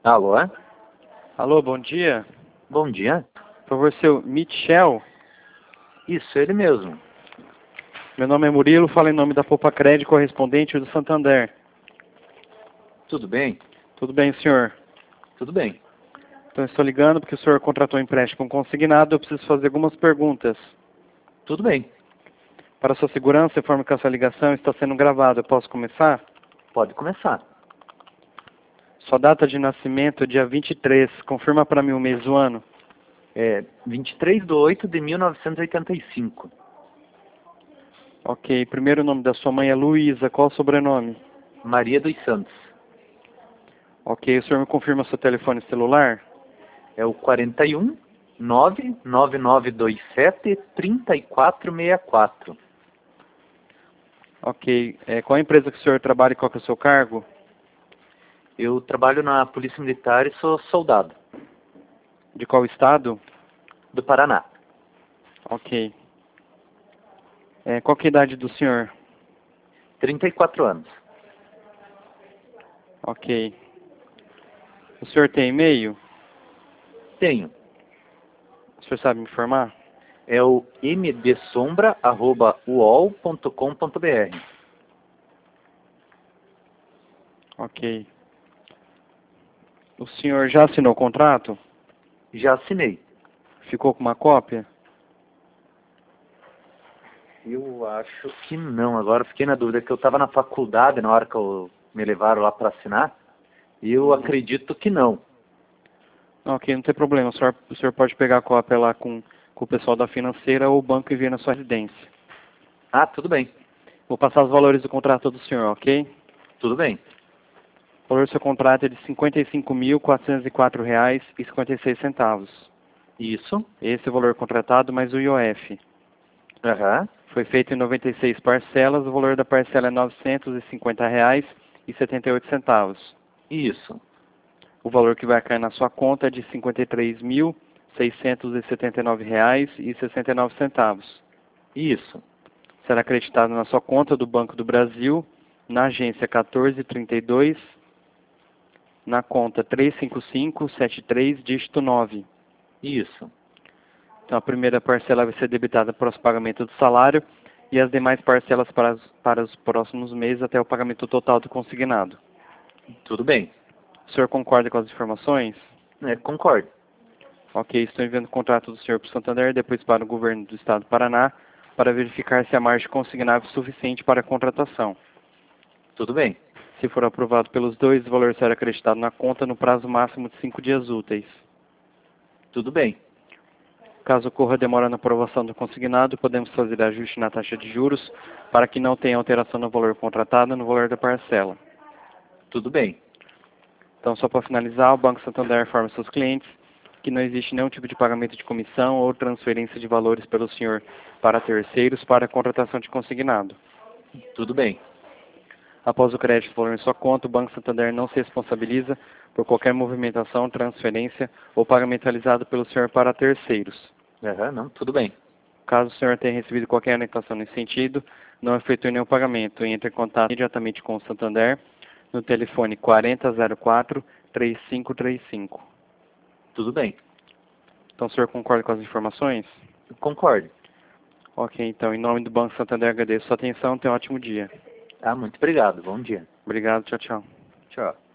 Alô, é? Alô, bom dia. Bom dia. Por favor, seu Michel. Isso, ele mesmo. Meu nome é Murilo, falo em nome da Poupa Crédito, correspondente do Santander. Tudo bem? Tudo bem, senhor? Tudo bem. Então, estou ligando porque o senhor contratou um empréstimo consignado. Eu preciso fazer algumas perguntas. Tudo bem. Para sua segurança, informo que essa ligação está sendo gravada. Eu posso começar? Pode começar. Sua data de nascimento é dia 23. Confirma para mim o mês do ano. É 23/8/1985. Ok. Primeiro nome da sua mãe é Luísa. Qual o sobrenome? Maria dos Santos. Ok. O senhor me confirma seu telefone celular? É o 41 99927 3464. Ok. Qual a empresa que o senhor trabalha e qual que é o seu cargo? Eu trabalho na Polícia Militar e sou soldado De qual estado? do Paraná. Ok. Qual que é a idade do senhor? 34 anos. Ok. O senhor tem e-mail? Tenho. O senhor sabe me informar? É o mdsombra@uol.com.br. Ok. O senhor já assinou o contrato? Já assinei. Ficou com uma cópia? Eu acho que não. Agora fiquei na dúvida, que eu estava na faculdade na hora que me levaram lá para assinar. E eu acredito que não. Ok, não tem problema. O senhor pode pegar a cópia lá com o pessoal da financeira ou o banco e vir na sua residência. Ah, tudo bem. Vou passar os valores do contrato do senhor, ok? Tudo bem. O valor do seu contrato é de R$ 55.404,56. Isso. Esse é o valor contratado mais o IOF. Aham. Foi feito em 96 parcelas, o valor da parcela é R$ 950,78. Isso. O valor que vai cair na sua conta é de R$ 53.679,69. Isso. Será acreditado na sua conta do Banco do Brasil, na agência 1432, na conta 35573, dígito 9. Isso. Então, a primeira parcela vai ser debitada para os pagamentos do salário e as demais parcelas para os próximos meses até o pagamento total do consignado. Tudo bem. O senhor concorda com as informações? Concordo. Ok, estou enviando o contrato do senhor para o Santander e depois para o governo do estado do Paraná para verificar se a margem consignável é suficiente para a contratação. Tudo bem. Se for aprovado pelos dois, o valor será acreditado na conta no prazo máximo de 5 dias úteis. Tudo bem. Caso ocorra demora na aprovação do consignado, podemos fazer ajuste na taxa de juros para que não tenha alteração no valor contratado no valor da parcela. Tudo bem. Então, só para finalizar, o Banco Santander informa seus clientes que não existe nenhum tipo de pagamento de comissão ou transferência de valores pelo senhor para terceiros para a contratação de consignado. Tudo bem. Após o crédito for em sua conta, o Banco Santander não se responsabiliza por qualquer movimentação, transferência ou pagamento realizado pelo senhor para terceiros. Aham, não, tudo bem. Caso o senhor tenha recebido qualquer anotação nesse sentido, não efetue nenhum pagamento, entre em contato imediatamente com o Santander no telefone 4004-3535. Tudo bem. Então, o senhor concorda com as informações? Concordo. Ok, então, em nome do Banco Santander, agradeço a sua atenção. Tenha um ótimo dia. Muito obrigado. Bom dia. Obrigado, tchau, tchau. Tchau.